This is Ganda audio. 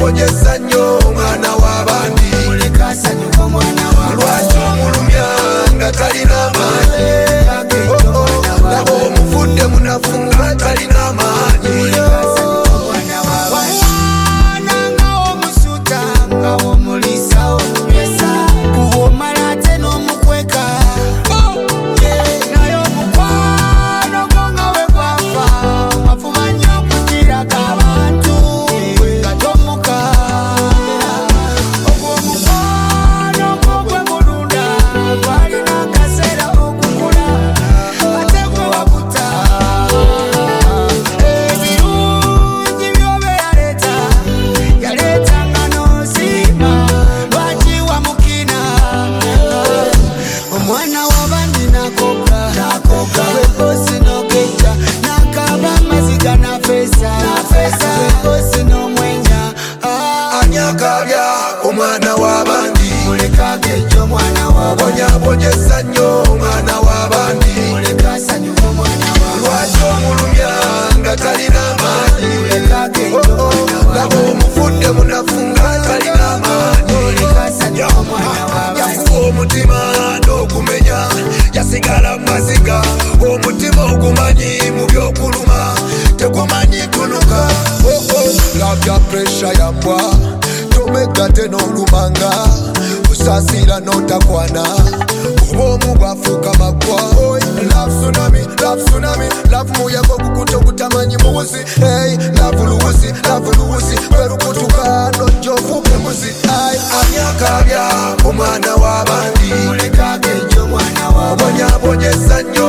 abonyeza nnyo omwana w'abandi lwaki omulumya nga talina amaanyi laba omuvudde munafu nga talina amaanyi omwana w'abandi abonyeza nnyo omwana w'abandi lwaki omulumya nga talina amaanyi laba omuvudde munafu nga talina amaanyi yakuwa omutima n'okumenya yasigala maziga omutima ogumanyi mu byokuluma tegumanyi tunuka labya presha yambwa tomegate n'olumanga osasira n'otakwana obwomu bwafuuka magwa love tsunami love muyaga ogukuta ogutamanyi muwuzi hey love luwuzi kwerukutuka nojja ofuuke muzi ani akabya omwana w'abandi abonyeza nnyo